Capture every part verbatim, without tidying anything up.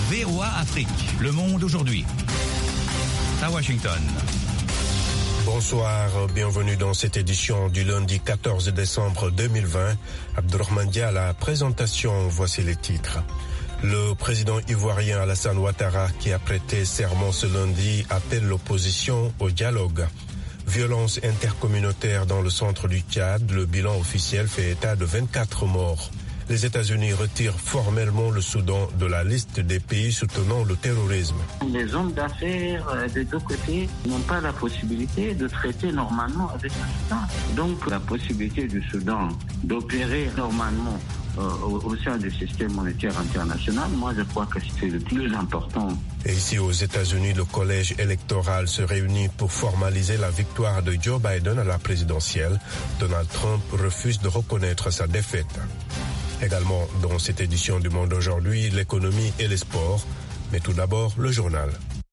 V O A Afrique, le monde aujourd'hui. À Washington. Bonsoir, bienvenue dans cette édition du lundi quatorze décembre deux mille vingt. Abdourahmane Dia à la présentation, voici les titres. Le président ivoirien Alassane Ouattara, qui a prêté serment ce lundi, appelle l'opposition au dialogue. Violence intercommunautaire dans le centre du Tchad, le bilan officiel fait état de vingt-quatre morts. Les États-Unis retirent formellement le Soudan de la liste des pays soutenant le terrorisme. Les hommes d'affaires des deux côtés n'ont pas la possibilité de traiter normalement avec le Soudan. Donc la possibilité du Soudan d'opérer normalement euh, au, au sein du système monétaire international, moi je crois que c'est le plus important. Et ici aux États-Unis, le collège électoral se réunit pour formaliser la victoire de Joe Biden à la présidentielle. Donald Trump refuse de reconnaître sa défaite. Également dans cette édition du Monde aujourd'hui, l'économie et les sports. Mais tout d'abord, le journal.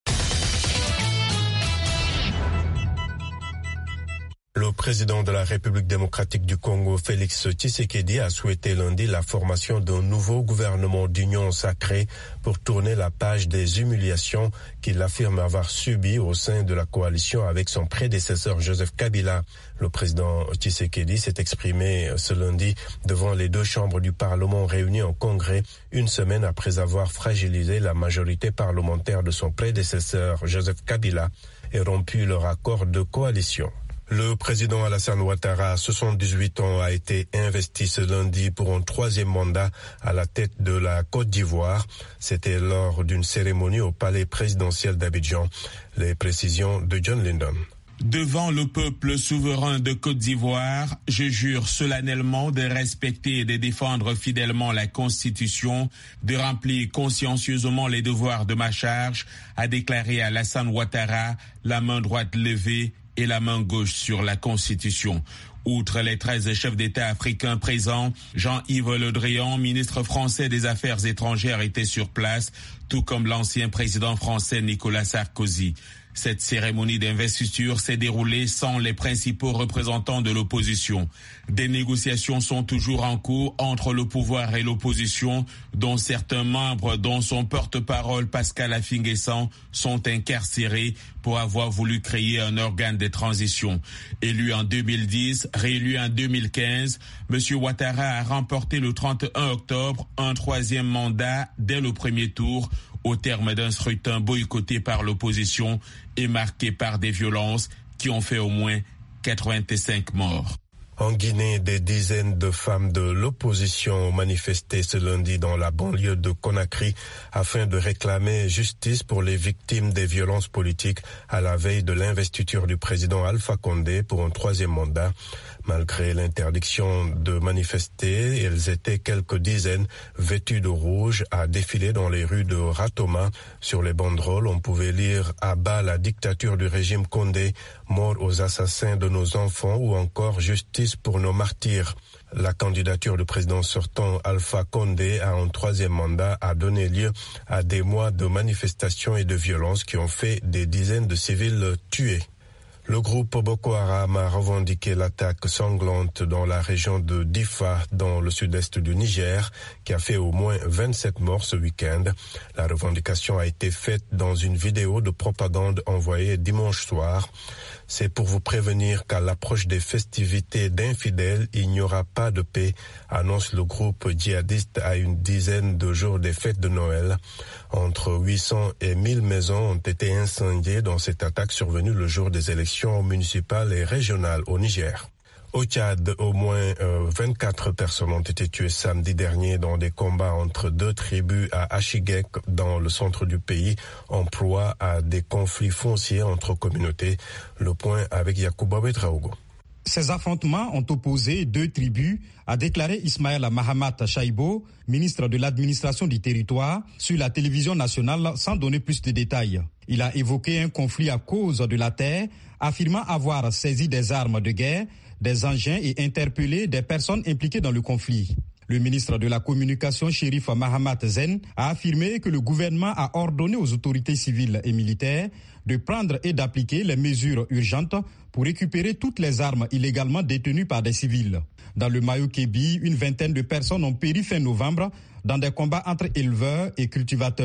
Le président de la République démocratique du Congo, Félix Tshisekedi, a souhaité lundi la formation d'un nouveau gouvernement d'union sacrée pour tourner la page des humiliations qu'il affirme avoir subies au sein de la coalition avec son prédécesseur Joseph Kabila. Le président Tshisekedi s'est exprimé ce lundi devant les deux chambres du Parlement réunies en congrès, une semaine après avoir fragilisé la majorité parlementaire de son prédécesseur Joseph Kabila et rompu leur accord de coalition. Le président Alassane Ouattara, soixante-dix-huit ans, a été investi ce lundi pour un troisième mandat à la tête de la Côte d'Ivoire. C'était lors d'une cérémonie au palais présidentiel d'Abidjan. Les précisions de John Lyndon. Devant le peuple souverain de Côte d'Ivoire, je jure solennellement de respecter et de défendre fidèlement la Constitution, de remplir consciencieusement les devoirs de ma charge, a déclaré Alassane Ouattara, la main droite levée et la main gauche sur la Constitution. Outre les treize chefs d'État africains présents, Jean-Yves Le Drian, ministre français des Affaires étrangères, était sur place, tout comme l'ancien président français Nicolas Sarkozy. Cette cérémonie d'investiture s'est déroulée sans les principaux représentants de l'opposition. Des négociations sont toujours en cours entre le pouvoir et l'opposition, dont certains membres, dont son porte-parole Pascal Affi-N'Guessan, sont incarcérés pour avoir voulu créer un organe de transition. Élu en deux mille dix, réélu en deux mille quinze, M. Ouattara a remporté le trente et un octobre un troisième mandat dès le premier tour, au terme d'un scrutin boycotté par l'opposition et marqué par des violences qui ont fait au moins quatre-vingt-cinq morts. En Guinée, des dizaines de femmes de l'opposition ont manifesté ce lundi dans la banlieue de Conakry afin de réclamer justice pour les victimes des violences politiques à la veille de l'investiture du président Alpha Condé pour un troisième mandat. Malgré l'interdiction de manifester, elles étaient quelques dizaines vêtues de rouge à défiler dans les rues de Ratoma. Sur les banderoles, on pouvait lire « À bas la dictature du régime Condé, mort aux assassins de nos enfants » ou encore « Justice pour nos martyrs ». La candidature du président sortant Alpha Condé à un troisième mandat a donné lieu à des mois de manifestations et de violences qui ont fait des dizaines de civils tués. Le groupe Boko Haram a revendiqué l'attaque sanglante dans la région de Difa, dans le sud-est du Niger, qui a fait au moins vingt-sept morts ce week-end. La revendication a été faite dans une vidéo de propagande envoyée dimanche soir. C'est pour vous prévenir qu'à l'approche des festivités d'infidèles, il n'y aura pas de paix, annonce le groupe djihadiste à une dizaine de jours des fêtes de Noël. Entre huit cents et mille maisons ont été incendiées dans cette attaque survenue le jour des élections municipales et régionales au Niger. Au Tchad, au moins euh, vingt-quatre personnes ont été tuées samedi dernier dans des combats entre deux tribus à Achiguek, dans le centre du pays, en proie à des conflits fonciers entre communautés. Le point avec Yacouba Betraogo. Ces affrontements ont opposé deux tribus, a déclaré Ismaël Mahamat Chaibo, ministre de l'administration du territoire, sur la télévision nationale sans donner plus de détails. Il a évoqué un conflit à cause de la terre, affirmant avoir saisi des armes de guerre, des engins et interpellé des personnes impliquées dans le conflit. Le ministre de la Communication, Chérif Mahamat Zen, a affirmé que le gouvernement a ordonné aux autorités civiles et militaires de prendre et d'appliquer les mesures urgentes pour récupérer toutes les armes illégalement détenues par des civils. Dans le Mayo-Kébi, une vingtaine de personnes ont péri fin novembre dans des combats entre éleveurs et cultivateurs.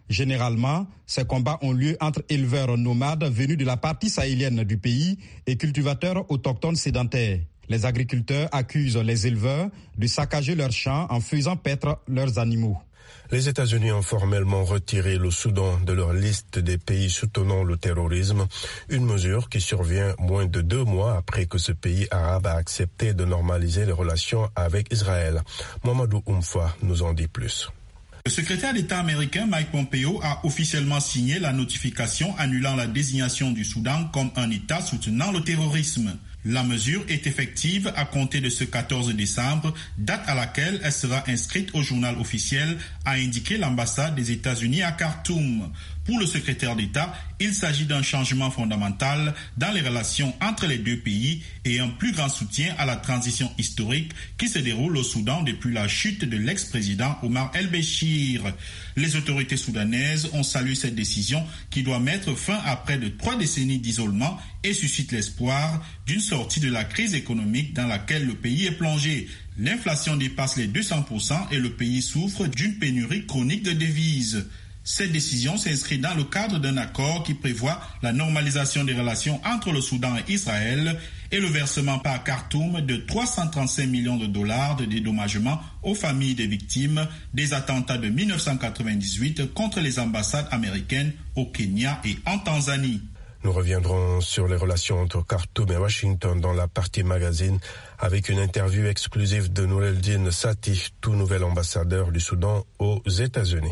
Généralement, ces combats ont lieu entre éleveurs nomades venus de la partie sahélienne du pays et cultivateurs autochtones sédentaires. Les agriculteurs accusent les éleveurs de saccager leurs champs en faisant paître leurs animaux. Les États-Unis ont formellement retiré le Soudan de leur liste des pays soutenant le terrorisme, une mesure qui survient moins de deux mois après que ce pays arabe a accepté de normaliser les relations avec Israël. Mamadou Oumfa nous en dit plus. Le secrétaire d'État américain Mike Pompeo a officiellement signé la notification annulant la désignation du Soudan comme un État soutenant le terrorisme. La mesure est effective à compter de ce quatorze décembre, date à laquelle elle sera inscrite au journal officiel, a indiqué l'ambassade des États-Unis à Khartoum. Pour le secrétaire d'État, il s'agit d'un changement fondamental dans les relations entre les deux pays et un plus grand soutien à la transition historique qui se déroule au Soudan depuis la chute de l'ex-président Omar el-Béchir. Les autorités soudanaises ont salué cette décision qui doit mettre fin à près de trois décennies d'isolement et suscite l'espoir d'une sortie de la crise économique dans laquelle le pays est plongé. L'inflation dépasse les deux cents pour cent et le pays souffre d'une pénurie chronique de devises. Cette décision s'inscrit dans le cadre d'un accord qui prévoit la normalisation des relations entre le Soudan et Israël et le versement par Khartoum de trois cent trente-cinq millions de dollars de dédommagement aux familles des victimes des attentats de mille neuf cent quatre-vingt-dix-huit contre les ambassades américaines au Kenya et en Tanzanie. Nous reviendrons sur les relations entre Khartoum et Washington dans la partie magazine avec une interview exclusive de Noureddine Sati, tout nouvel ambassadeur du Soudan aux États-Unis.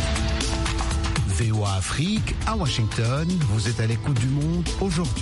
V O A Afrique, à Washington, vous êtes à l'écoute du monde aujourd'hui.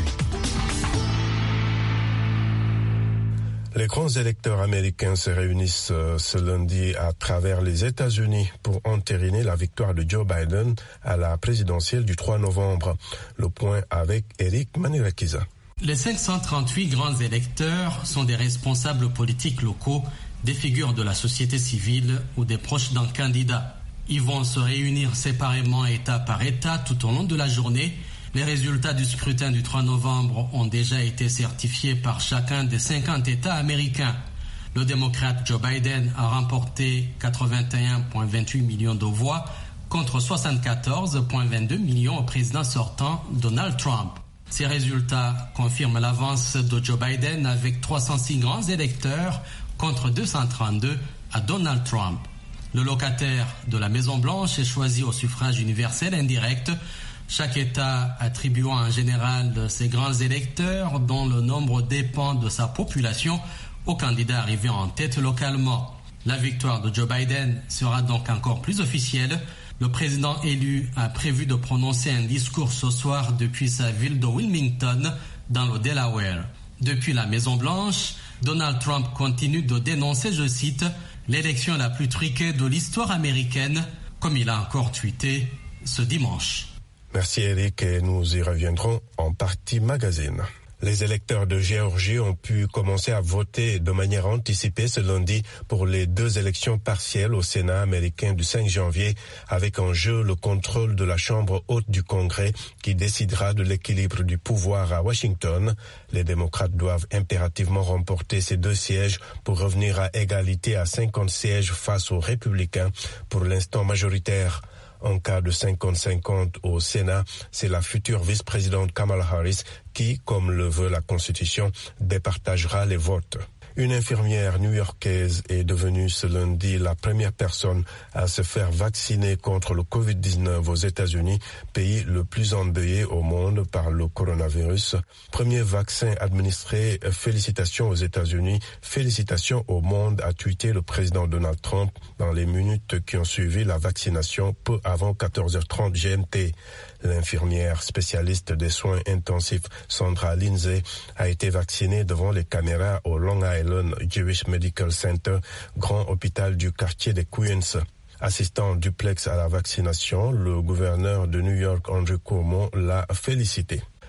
Les grands électeurs américains se réunissent ce lundi à travers les États-Unis pour entériner la victoire de Joe Biden à la présidentielle du trois novembre. Le point avec Eric Manirakiza. Les cinq cent trente-huit grands électeurs sont des responsables politiques locaux, des figures de la société civile ou des proches d'un candidat. Ils vont se réunir séparément État par État tout au long de la journée. Les résultats du scrutin du trois novembre ont déjà été certifiés par chacun des cinquante États américains. Le démocrate Joe Biden a remporté quatre-vingt-un virgule vingt-huit millions de voix contre soixante-quatorze virgule vingt-deux millions au président sortant Donald Trump. Ces résultats confirment l'avance de Joe Biden avec trois cent six grands électeurs contre deux cent trente-deux à Donald Trump. Le locataire de la Maison-Blanche est choisi au suffrage universel indirect, chaque État attribuant en général ses grands électeurs, dont le nombre dépend de sa population, au candidat arrivé en tête localement. La victoire de Joe Biden sera donc encore plus officielle. Le président élu a prévu de prononcer un discours ce soir depuis sa ville de Wilmington, dans le Delaware. Depuis la Maison-Blanche, Donald Trump continue de dénoncer, je cite, l'élection la plus truquée de l'histoire américaine, comme il a encore tweeté ce dimanche. Merci Eric et nous y reviendrons en partie magazine. Les électeurs de Géorgie ont pu commencer à voter de manière anticipée ce lundi pour les deux élections partielles au Sénat américain du cinq janvier, avec en jeu le contrôle de la Chambre haute du Congrès qui décidera de l'équilibre du pouvoir à Washington. Les démocrates doivent impérativement remporter ces deux sièges pour revenir à égalité à cinquante sièges face aux républicains, pour l'instant majoritaires. En cas de cinquante cinquante au Sénat, c'est la future vice-présidente Kamala Harris qui, comme le veut la Constitution, départagera les votes. Une infirmière new-yorkaise est devenue ce lundi la première personne à se faire vacciner contre le covid dix-neuf aux États-Unis, pays le plus endeuillé au monde par le coronavirus. Premier vaccin administré, félicitations aux États-Unis, félicitations au monde, a tweeté le président Donald Trump dans les minutes qui ont suivi la vaccination peu avant quatorze heures trente G M T. L'infirmière spécialiste des soins intensifs Sandra Lindsay a été vaccinée devant les caméras au Long Island Jewish Medical Center, grand hôpital du quartier des Queens. Assistant en duplex à la vaccination, le gouverneur de New York, Andrew Cuomo, l'a félicité.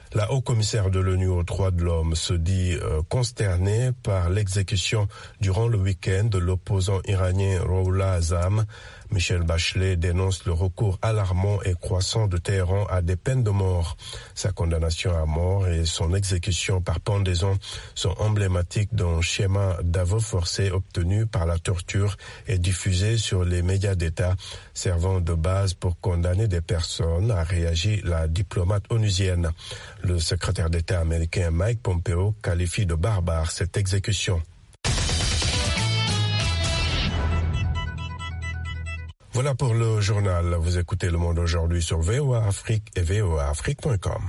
La haut-commissaire de l'ONU aux droits de l'homme se dit euh, consternée par l'exécution durant le week-end de l'opposant iranien Rouhollah Azam. Michelle Bachelet dénonce le recours alarmant et croissant de Téhéran à des peines de mort. Sa condamnation à mort et son exécution par pendaison sont emblématiques d'un schéma d'aveu forcé obtenu par la torture et diffusé sur les médias d'État, servant de base pour condamner des personnes, a réagi la diplomate onusienne. Le secrétaire d'État américain Mike Pompeo qualifie de barbare cette exécution. Voilà pour le journal. Vous écoutez Le Monde aujourd'hui sur V O A Afrique et V O A Afrique point com.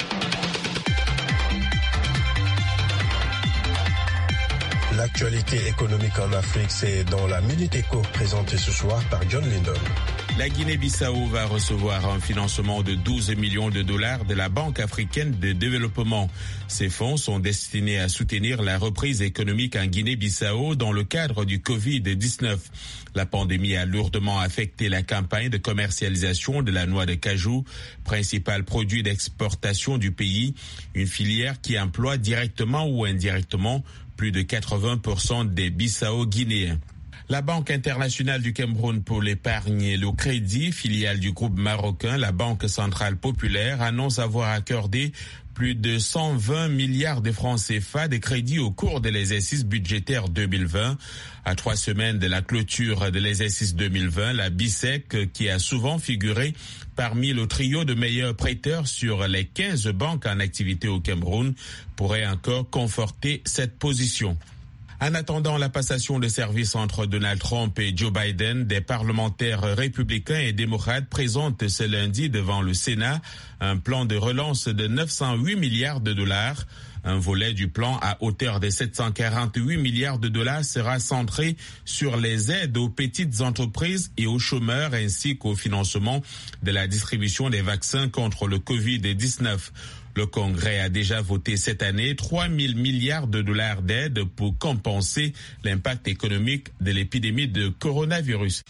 L'actualité économique en Afrique, c'est dans la Minute Éco présentée ce soir par John Lindon. La Guinée-Bissau va recevoir un financement de douze millions de dollars de la Banque africaine de développement. Ces fonds sont destinés à soutenir la reprise économique en Guinée-Bissau dans le cadre du covid dix-neuf. La pandémie a lourdement affecté la campagne de commercialisation de la noix de cajou, principal produit d'exportation du pays, une filière qui emploie directement ou indirectement plus de quatre-vingts pour cent des Bissau-Guinéens. La Banque internationale du Cameroun pour l'épargne et le crédit, filiale du groupe marocain, la Banque centrale populaire, annonce avoir accordé plus de cent vingt milliards de francs C F A de crédits au cours de l'exercice budgétaire deux mille vingt. À trois semaines de la clôture de l'exercice deux mille vingt, la B I C E C, qui a souvent figuré parmi le trio de meilleurs prêteurs sur les quinze banques en activité au Cameroun, pourrait encore conforter cette position. En attendant la passation de service entre Donald Trump et Joe Biden, des parlementaires républicains et démocrates présentent ce lundi devant le Sénat un plan de relance de neuf cent huit milliards de dollars. Un volet du plan à hauteur de sept cent quarante-huit milliards de dollars sera centré sur les aides aux petites entreprises et aux chômeurs ainsi qu'au financement de la distribution des vaccins contre le covid dix-neuf. Le Congrès a déjà voté cette année trois mille milliards de dollars d'aide pour compenser l'impact économique de l'épidémie de coronavirus.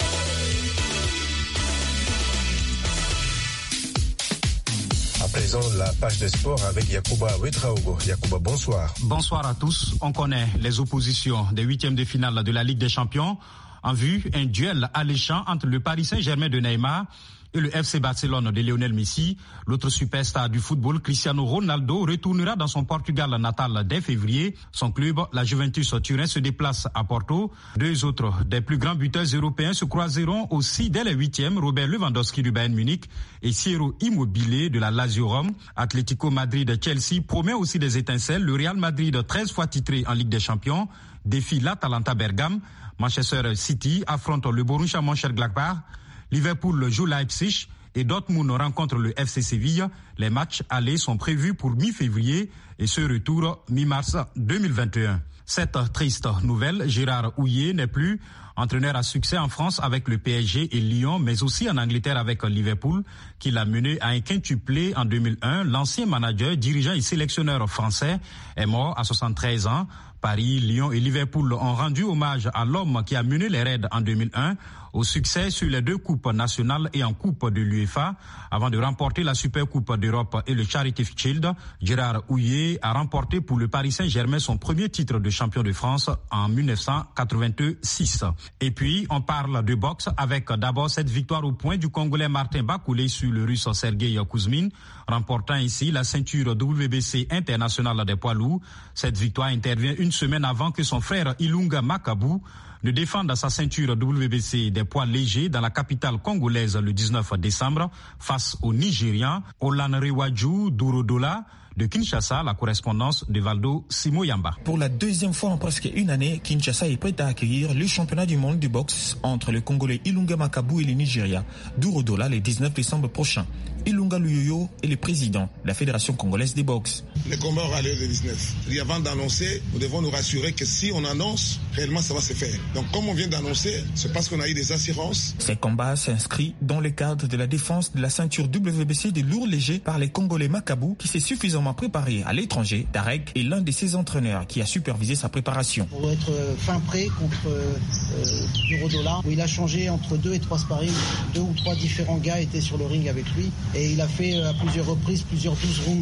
À présent, la page des sports avec Yacouba Ouedraogo. Yacouba, bonsoir. Bonsoir à tous. On connaît les oppositions des huitièmes de finale de la Ligue des Champions. En vue, un duel alléchant entre le Paris Saint-Germain de Neymar et le F C Barcelone de Lionel Messi. L'autre superstar du football, Cristiano Ronaldo, retournera dans son Portugal natal dès février. Son club, la Juventus Turin, se déplace à Porto. Deux autres des plus grands buteurs européens se croiseront aussi dès les huitièmes. Robert Lewandowski du Bayern Munich et Ciro Immobile de la Lazio Rome. Atlético Madrid-Chelsea promet aussi des étincelles. Le Real Madrid, treize fois titré en Ligue des Champions, défie l'Atalanta Bergame. Manchester City affronte le Borussia Mönchengladbach. Liverpool joue Leipzig et Dortmund rencontre le F C Séville. Les matchs allés sont prévus pour mi-février et ce retour mi-mars deux mille vingt et un. Cette triste nouvelle, Gérard Houllier n'est plus entraîneur à succès en France avec le P S G et Lyon, mais aussi en Angleterre avec Liverpool, qui l'a mené à un quintuplé en deux mille un. L'ancien manager, dirigeant et sélectionneur français est mort à soixante-treize ans. Paris, Lyon et Liverpool ont rendu hommage à l'homme qui a mené les Reds en deux mille un au succès sur les deux coupes nationales et en coupe de l'UEFA. Avant de remporter la Super Coupe d'Europe et le Charity Shield, Gérard Houllier a remporté pour le Paris Saint-Germain son premier titre de champion de France en mille neuf cent quatre-vingt-six. Et puis, on parle de boxe avec d'abord cette victoire au point du Congolais Martin Bakoulé sur le Russe Sergei Kuzmin, remportant ainsi la ceinture W B C internationale des poids lourds. Cette victoire intervient une semaine avant que son frère Ilunga Makabu ne défende sa ceinture W B C des poids légers dans la capitale congolaise le dix-neuf décembre face au Nigérian Olanrewaju Dourodola de Kinshasa, la correspondance de Valdo Simoyamba. Pour la deuxième fois en presque une année, Kinshasa est prête à accueillir le championnat du monde de boxe entre le Congolais Ilunga Makabu et le Nigeria Dourodola le dix-neuf décembre prochain. Ilunga Luyoyo est le président de la Fédération congolaise de boxe. Le combat aura lieu le dix-neuf. Et avant d'annoncer, nous devons nous rassurer que si on annonce, réellement ça va se faire. Donc comme on vient d'annoncer, c'est parce qu'on a eu des assurances. Ces combats s'inscrivent dans le cadre de la défense de la ceinture W B C des lourds légers par les Congolais Makabu qui s'est suffisamment préparé à l'étranger. Darek est l'un de ses entraîneurs qui a supervisé sa préparation. Pour être fin prêt contre euh, Dourodola, où il a changé entre deux et trois sparring. Deux ou trois différents gars étaient sur le ring avec lui. Et il a fait à plusieurs reprises plusieurs douze rounds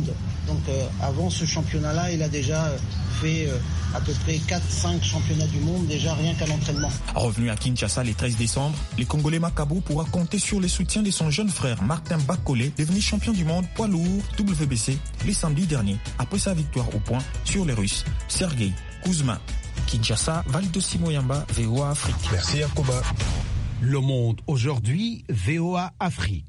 Donc euh, avant ce championnat-là, il a déjà fait euh, à peu près quatre cinq championnats du monde, déjà rien qu'à l'entraînement. Revenu à Kinshasa le treize décembre, le Congolais Makabu pourra compter sur le soutien de son jeune frère Martin Bakole, devenu champion du monde poids lourd W B C le samedi dernier, après sa victoire au point sur les Russes Sergei Kuzmin. Kinshasa, Valdo Simoyamba, V O A Afrique. Merci Yacouba. Le Monde aujourd'hui, V O A Afrique.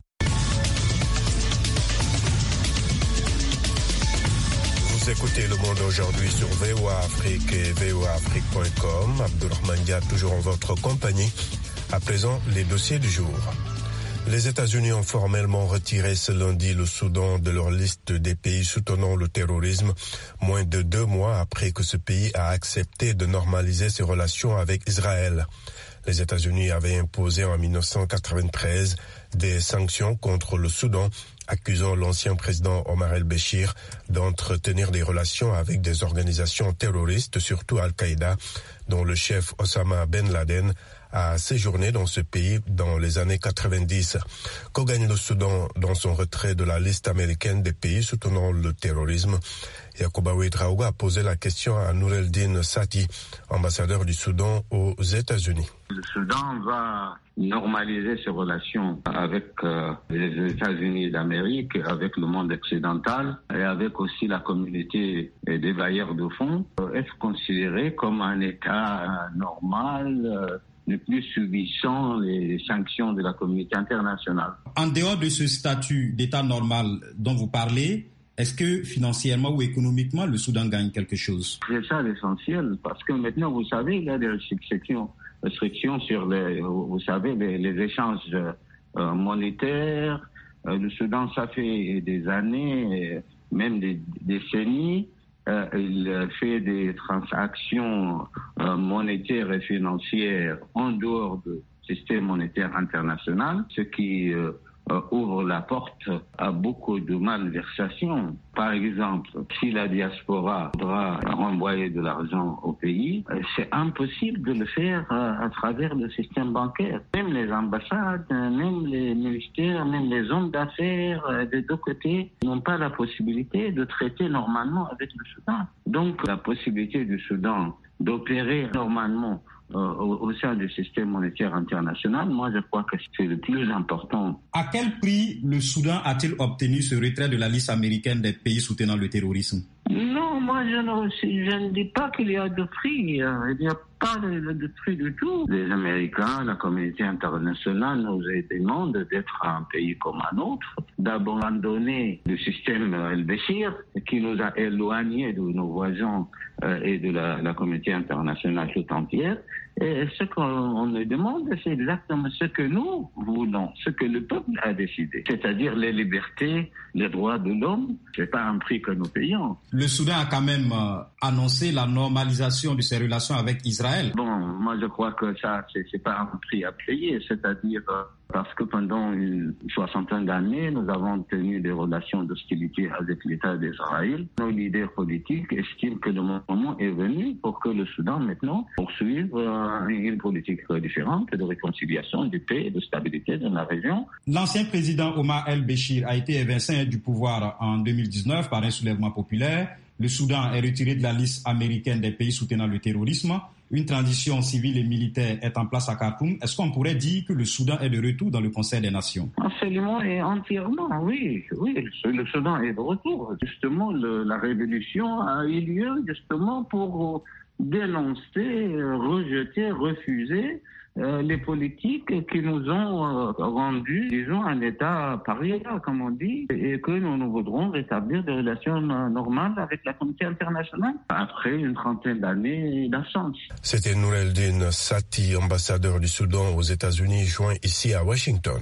Vous écoutez Le Monde aujourd'hui sur V O A Afrique et V O A Afrique point com. Abdourahmane Dia toujours en votre compagnie. À présent, les dossiers du jour. Les États-Unis ont formellement retiré ce lundi le Soudan de leur liste des pays soutenant le terrorisme, moins de deux mois après que ce pays a accepté de normaliser ses relations avec Israël. Les États-Unis avaient imposé en mille neuf cent quatre-vingt-treize des sanctions contre le Soudan, accusant l'ancien président Omar el-Béchir d'entretenir des relations avec des organisations terroristes, surtout Al-Qaïda, dont le chef Osama Ben Laden a séjourné dans ce pays dans les années quatre-vingt-dix. Qu'en gagne le Soudan dans son retrait de la liste américaine des pays soutenant le terrorisme? Yacouba Ouedraogo a posé la question à Noureldine Sati, ambassadeur du Soudan aux États-Unis. Le Soudan va normaliser ses relations avec euh, les États-Unis d'Amérique, avec le monde occidental et avec aussi la communauté des bailleurs de fonds, euh, être considéré comme un État normal, euh, ne plus subissant les sanctions de la communauté internationale. En dehors de ce statut d'État normal dont vous parlez, est-ce que financièrement ou économiquement, le Soudan gagne quelque chose? C'est ça l'essentiel, parce que maintenant, vous savez, il y a des restrictions, restrictions sur les, vous savez, les, les échanges euh, monétaires. Euh, le Soudan, ça fait des années, même des décennies, euh, il fait des transactions euh, monétaires et financières en dehors du système monétaire international, ce qui euh, Euh, ouvre la porte à beaucoup de malversations. Par exemple, si la diaspora voudra renvoyer de l'argent au pays, euh, c'est impossible de le faire euh, à travers le système bancaire. Même les ambassades, euh, même les ministères, même les hommes d'affaires euh, des deux côtés n'ont pas la possibilité de traiter normalement avec le Soudan. Donc la possibilité du Soudan d'opérer normalement Euh, au, au sein du système monétaire international, moi je crois que c'est le plus important. À quel prix le Soudan a-t-il obtenu ce retrait de la liste américaine des pays soutenant le terrorisme? Non, moi je ne, je ne dis pas qu'il y a de prix. Il n'y a pas de, de prix du tout. Les Américains, la communauté internationale nous demandent d'être un pays comme un autre, d'abandonner le système El-Béchir qui nous a éloignés de nos voisins euh, et de la, la communauté internationale tout entière. Et ce qu'on nous demande, c'est exactement ce que nous voulons, ce que le peuple a décidé. C'est-à-dire les libertés, les droits de l'homme, c'est pas un prix que nous payons. Le Soudan a quand même euh, annoncé la normalisation de ses relations avec Israël. Bon, moi je crois que ça, c'est, c'est pas un prix à payer, c'est-à-dire euh, parce que pendant une soixantaine d'années, nous avons tenu des relations d'hostilité avec l'État d'Israël. Nos leaders politiques estiment que le moment est venu pour que le Soudan maintenant poursuive euh, une politique différente de réconciliation, de paix et de stabilité dans la région. L'ancien président Omar el-Béchir a été évincé du pouvoir en deux mille dix-neuf par un soulèvement populaire. Le Soudan est retiré de la liste américaine des pays soutenant le terrorisme. Une transition civile et militaire est en place à Khartoum. Est-ce qu'on pourrait dire que le Soudan est de retour dans le Conseil des Nations? Absolument et entièrement, oui. Oui, le Soudan est de retour. Justement, le, la révolution a eu lieu justement pour dénoncer, rejeter, refuser euh, les politiques qui nous ont euh, rendu, disons, un État paria, comme on dit, et que nous, nous voudrons rétablir des relations normales avec la communauté internationale après une trentaine d'années d'absence. C'était Noureldine Sati, ambassadeur du Soudan aux États-Unis, joint ici à Washington.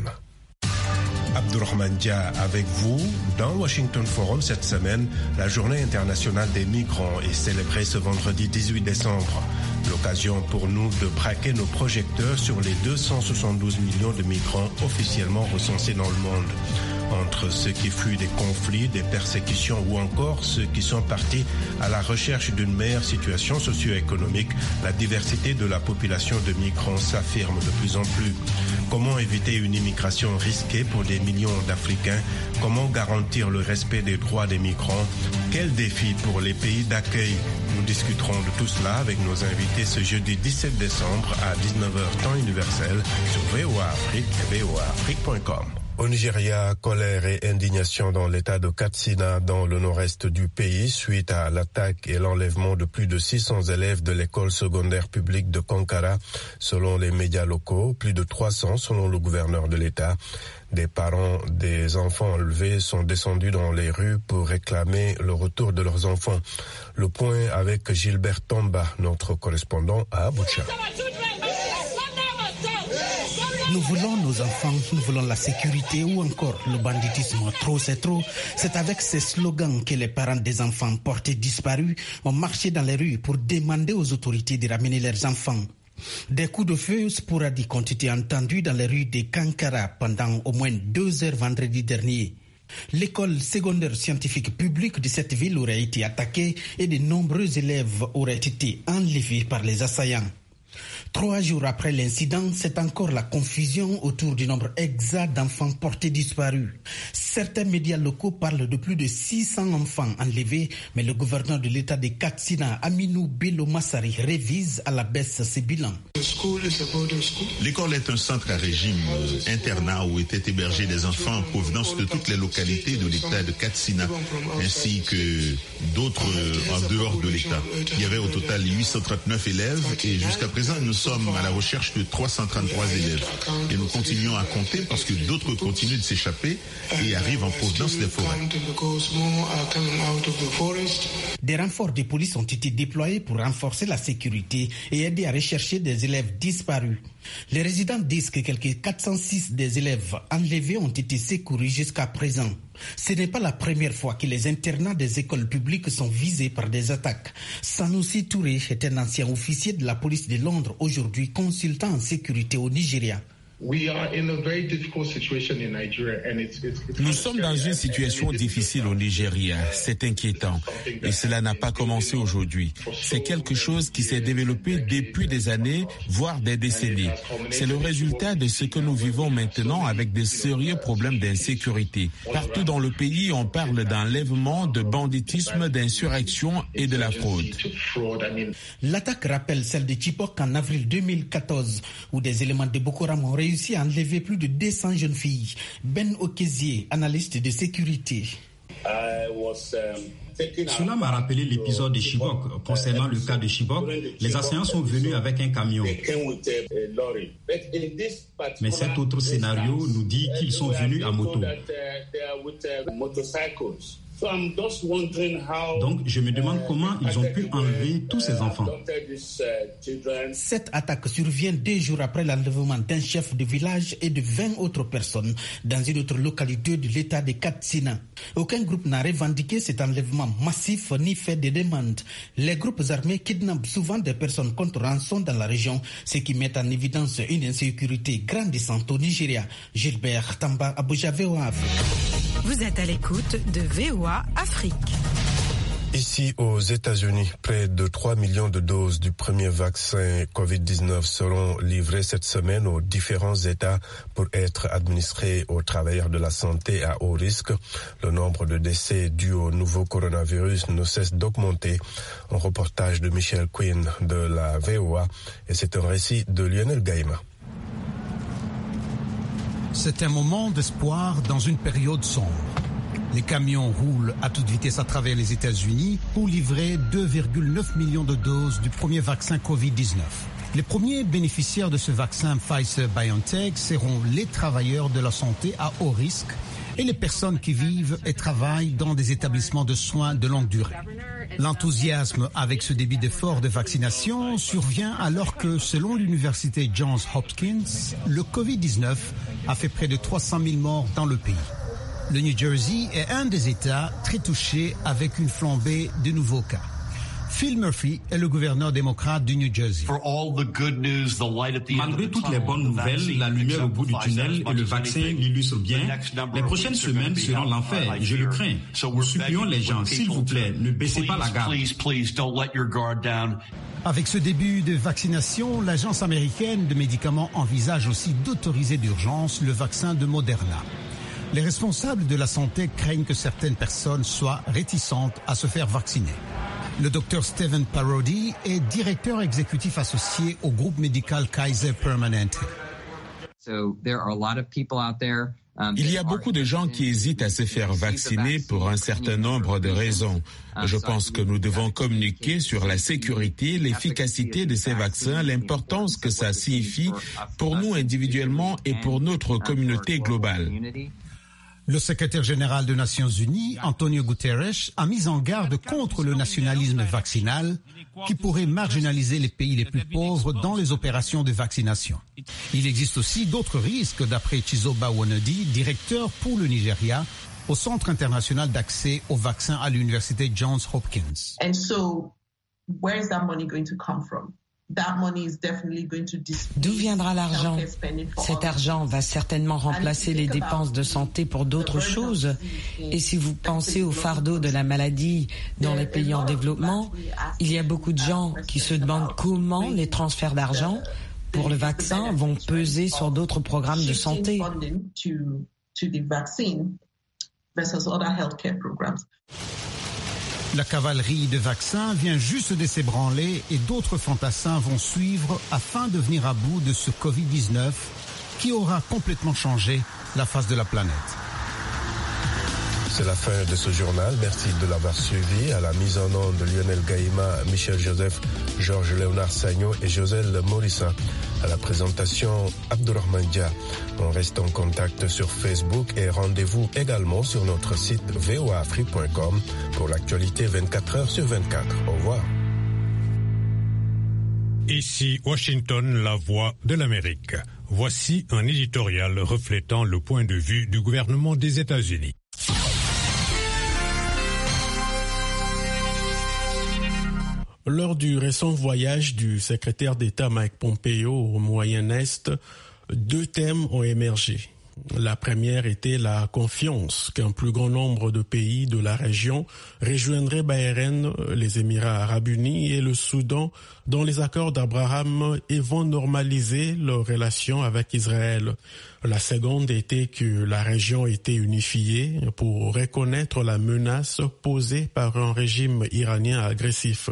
Abdourahmane Dia avec vous. Dans Washington Forum cette semaine, la journée internationale des migrants est célébrée ce vendredi dix-huit décembre. L'occasion pour nous de braquer nos projecteurs sur les deux cent soixante-douze millions de migrants officiellement recensés dans le monde. Entre ceux qui fuient des conflits, des persécutions ou encore ceux qui sont partis à la recherche d'une meilleure situation socio-économique, la diversité de la population de migrants s'affirme de plus en plus. Comment éviter une immigration risquée pour des millions d'Africains? Comment garantir le respect des droits des migrants? Quels défis pour les pays d'accueil? Nous discuterons de tout cela avec nos invités ce jeudi dix-sept décembre à dix-neuf heures temps universel sur V O A Afrique et V O A Afrique point com. Au Nigeria, colère et indignation dans l'état de Katsina, dans le nord-est du pays, suite à l'attaque et l'enlèvement de plus de six cents élèves de l'école secondaire publique de Kankara. Selon les médias locaux, plus de trois cents selon le gouverneur de l'État. Des parents des enfants enlevés sont descendus dans les rues pour réclamer le retour de leurs enfants. Le point avec Gilbert Tomba, notre correspondant à Abuja. Nous voulons nos enfants, nous voulons la sécurité ou encore le banditisme. Trop c'est trop. C'est avec ces slogans que les parents des enfants portés disparus ont marché dans les rues pour demander aux autorités de ramener leurs enfants. Des coups de feu sporadiques ont été entendus dans les rues de Kankara pendant au moins deux heures vendredi dernier. L'école secondaire scientifique publique de cette ville aurait été attaquée et de nombreux élèves auraient été enlevés par les assaillants. Trois jours après l'incident, c'est encore la confusion autour du nombre exact d'enfants portés disparus. Certains médias locaux parlent de plus de six cents enfants enlevés, mais le gouverneur de l'État de Katsina, Aminou Bello Massari, révise à la baisse ses bilans. L'école est un centre à régime euh, internat où étaient hébergés des enfants en provenance de toutes les localités de l'État de Katsina, ainsi que d'autres euh, en dehors de l'État. Il y avait au total huit cent trente-neuf élèves et jusqu'à présent, nous sommes à la recherche de trois cent trente-trois élèves. Et nous continuons à compter parce que d'autres continuent de s'échapper et arrivent en provenance des forêts. Des renforts de police ont été déployés pour renforcer la sécurité et aider à rechercher des élèves disparus. Les résidents disent que quelques quatre cent six des élèves enlevés ont été secourus jusqu'à présent. Ce n'est pas la première fois que les internats des écoles publiques sont visés par des attaques. Sanoussi Touré est un ancien officier de la police de Londres, aujourd'hui consultant en sécurité au Nigeria. Nous sommes dans une situation difficile au Nigeria. C'est inquiétant. Et cela n'a pas commencé aujourd'hui. C'est quelque chose qui s'est développé depuis des années, voire des décennies. C'est le résultat de ce que nous vivons maintenant avec de sérieux problèmes d'insécurité. Partout dans le pays, on parle d'enlèvement, de banditisme, d'insurrection et de la fraude. L'attaque rappelle celle de Chibok en avril deux mille quatorze, où des éléments de Boko Haram ont réussi à enlever plus de deux cents jeunes filles. Ben Okezie, analyste de sécurité. Cela m'a rappelé l'épisode de Chibok. Concernant le cas de Chibok, les assaillants sont venus avec un camion. Mais cet autre scénario nous dit qu'ils sont venus à moto. Donc, je me demande comment ils ont pu enlever tous ces enfants. Cette attaque survient deux jours après l'enlèvement d'un chef de village et de vingt autres personnes dans une autre localité de l'état de Katsina. Aucun groupe n'a revendiqué cet enlèvement massif ni fait de demandes. Les groupes armés kidnappent souvent des personnes contre rançon dans la région, ce qui met en évidence une insécurité grandissante au Nigeria. Gilbert Tamba, Abuja, V O A Afrique. Vous êtes à l'écoute de V O A Afrique. Ici aux États-Unis, près de trois millions de doses du premier vaccin covid dix-neuf seront livrées cette semaine aux différents États pour être administrés aux travailleurs de la santé à haut risque. Le nombre de décès dus au nouveau coronavirus ne cesse d'augmenter. Un reportage de Michel Quinn de la V O A et c'est un récit de Lionel Gaïma. C'est un moment d'espoir dans une période sombre. Les camions roulent à toute vitesse à travers les États-Unis pour livrer deux virgule neuf millions de doses du premier vaccin covid dix-neuf. Les premiers bénéficiaires de ce vaccin Pfizer-BioNTech seront les travailleurs de la santé à haut risque et les personnes qui vivent et travaillent dans des établissements de soins de longue durée. L'enthousiasme avec ce début d'effort de vaccination survient alors que, selon l'université Johns Hopkins, le covid dix-neuf a fait près de trois cent mille morts dans le pays. Le New Jersey est un des États très touchés avec une flambée de nouveaux cas. Phil Murphy est le gouverneur démocrate du New Jersey. Malgré toutes les bonnes nouvelles, la lumière au bout du tunnel et le vaccin l'illustrent bien. Les prochaines semaines seront l'enfer et je le crains. Nous supplions les gens, s'il vous plaît, ne baissez pas la garde. Avec ce début de vaccination, l'agence américaine de médicaments envisage aussi d'autoriser d'urgence le vaccin de Moderna. Les responsables de la santé craignent que certaines personnes soient réticentes à se faire vacciner. Le docteur Stephen Parodi est directeur exécutif associé au groupe médical Kaiser Permanente. Il y a beaucoup de gens qui hésitent à se faire vacciner pour un certain nombre de raisons. Je pense que nous devons communiquer sur la sécurité, l'efficacité de ces vaccins, l'importance que ça signifie pour nous individuellement et pour notre communauté globale. Le secrétaire général des Nations Unies, Antonio Guterres, a mis en garde contre le nationalisme vaccinal qui pourrait marginaliser les pays les plus pauvres dans les opérations de vaccination. Il existe aussi d'autres risques, d'après Chizoba Wanodi, directeur pour le Nigeria, au Centre international d'accès aux vaccins à l'université Johns Hopkins. And so, where is that money going to come from? D'où viendra l'argent? Cet argent va certainement remplacer les dépenses de santé pour d'autres choses. Et si vous pensez au fardeau de la maladie dans les pays en développement, il y a beaucoup de gens qui se demandent comment les transferts d'argent pour le vaccin vont peser sur d'autres programmes de santé. La cavalerie de vaccins vient juste de s'ébranler et d'autres fantassins vont suivre afin de venir à bout de ce covid dix-neuf qui aura complètement changé la face de la planète. C'est la fin de ce journal. Merci de l'avoir suivi. À la mise en onde de Lionel Gaïma, Michel Joseph, Georges Léonard Sagno et Joselle Morissa. À la présentation, Abdourahmane Dia. On reste en contact sur Facebook et rendez-vous également sur notre site v o a afrique point com pour l'actualité vingt-quatre heures sur vingt-quatre. Au revoir. Ici Washington, la voix de l'Amérique. Voici un éditorial reflétant le point de vue du gouvernement des États-Unis. Lors du récent voyage du secrétaire d'État Mike Pompeo au Moyen-Est, deux thèmes ont émergé. La première était la confiance qu'un plus grand nombre de pays de la région rejoindraient Bahreïn, les Émirats arabes unis et le Soudan dans les accords d'Abraham et vont normaliser leurs relations avec Israël. La seconde était que la région était unifiée pour reconnaître la menace posée par un régime iranien agressif.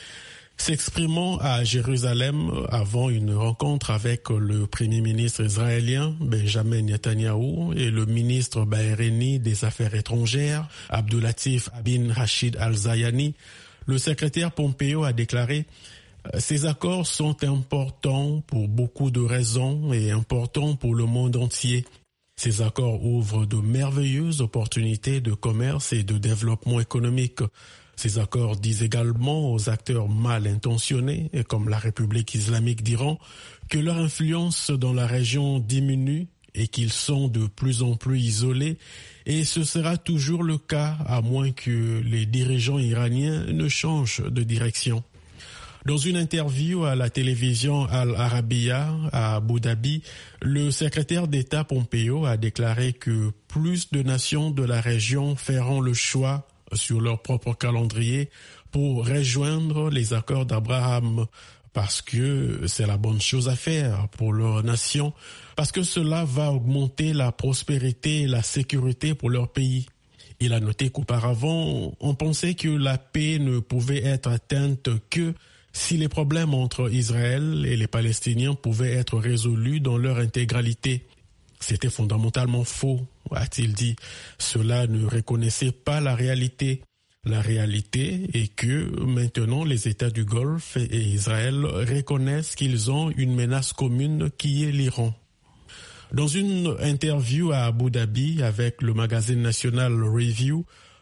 S'exprimant à Jérusalem avant une rencontre avec le premier ministre israélien Benjamin Netanyahou et le ministre bahreïni des Affaires étrangères Abdulatif Bin Rachid Al-Zayani, le secrétaire Pompeo a déclaré « Ces accords sont importants pour beaucoup de raisons et importants pour le monde entier. Ces accords ouvrent de merveilleuses opportunités de commerce et de développement économique. Ces accords disent également aux acteurs mal intentionnés, comme la République islamique d'Iran, que leur influence dans la région diminue et qu'ils sont de plus en plus isolés, et ce sera toujours le cas à moins que les dirigeants iraniens ne changent de direction. » Dans une interview à la télévision Al Arabiya à Abu Dhabi, le secrétaire d'État Pompeo a déclaré que plus de nations de la région feront le choix sur leur propre calendrier pour rejoindre les accords d'Abraham parce que c'est la bonne chose à faire pour leur nation, parce que cela va augmenter la prospérité et la sécurité pour leur pays. Il a noté qu'auparavant, on pensait que la paix ne pouvait être atteinte que si les problèmes entre Israël et les Palestiniens pouvaient être résolus dans leur intégralité. C'était fondamentalement faux, a-t-il dit. Cela ne reconnaissait pas la réalité. La réalité est que maintenant les États du Golfe et Israël reconnaissent qu'ils ont une menace commune qui est l'Iran. Dans une interview à Abu Dhabi avec le magazine National Review,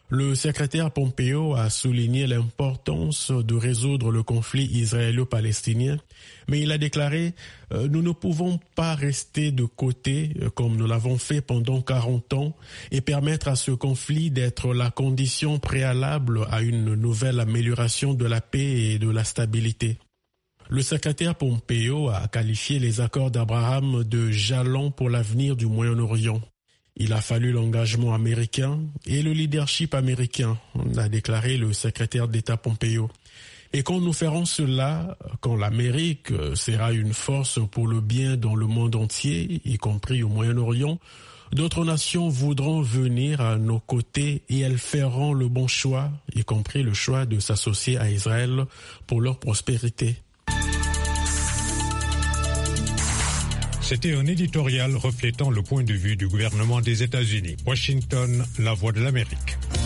Le secrétaire Pompeo a souligné l'importance de résoudre le conflit israélo-palestinien, mais il a déclaré euh, « Nous ne pouvons pas rester de côté euh, comme nous l'avons fait pendant quarante ans et permettre à ce conflit d'être la condition préalable à une nouvelle amélioration de la paix et de la stabilité ». Le secrétaire Pompeo a qualifié les accords d'Abraham de jalons pour l'avenir du Moyen-Orient. Il a fallu l'engagement américain et le leadership américain, a déclaré le secrétaire d'État Pompeo. Et quand nous ferons cela, quand l'Amérique sera une force pour le bien dans le monde entier, y compris au Moyen-Orient, d'autres nations voudront venir à nos côtés et elles feront le bon choix, y compris le choix de s'associer à Israël pour leur prospérité. C'était un éditorial reflétant le point de vue du gouvernement des États-Unis. Washington, la voix de l'Amérique.